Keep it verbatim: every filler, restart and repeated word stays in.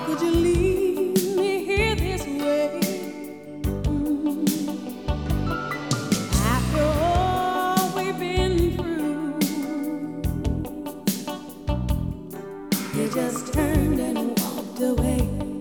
could you leave me here this way? Mm. After all we've been through, you just turned and walked away.